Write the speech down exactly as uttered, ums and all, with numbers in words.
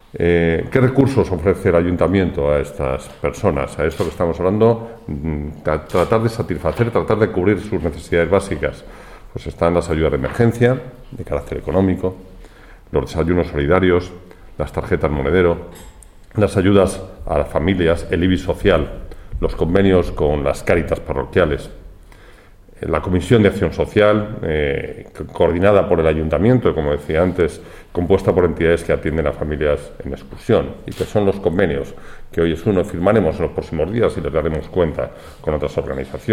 Eh, ¿Qué recursos ofrece el ayuntamiento a estas personas? A esto que estamos hablando, tra tratar de satisfacer, tratar de cubrir sus necesidades básicas. Pues están las ayudas de emergencia, de carácter económico, los desayunos solidarios, las tarjetas monedero, las ayudas a las familias, el I B I social, los convenios con las Cáritas parroquiales, la Comisión de Acción Social, eh, coordinada por el Ayuntamiento, como decía antes, compuesta por entidades que atienden a familias en exclusión, y que son los convenios que hoy es uno, firmaremos en los próximos días y les daremos cuenta con otras organizaciones.